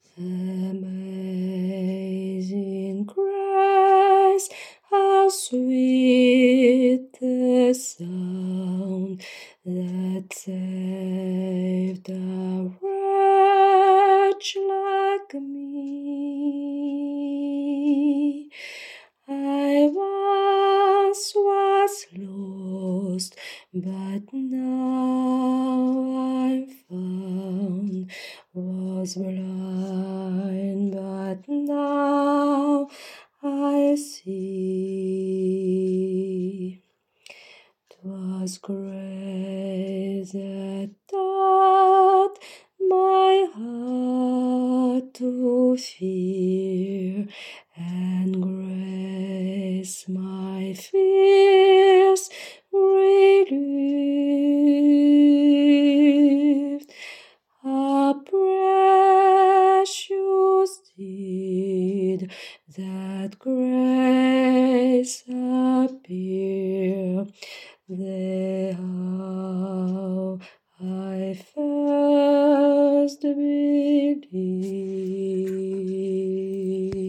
Amazing grace, how sweet the sound that saved a wretch like me. I once was lost, but now I'm found. Was blind, but now I see. 'Twas grace that taught my heart to fear, and grace my fears relieved. A precious deed that grace appear. There how I first believed.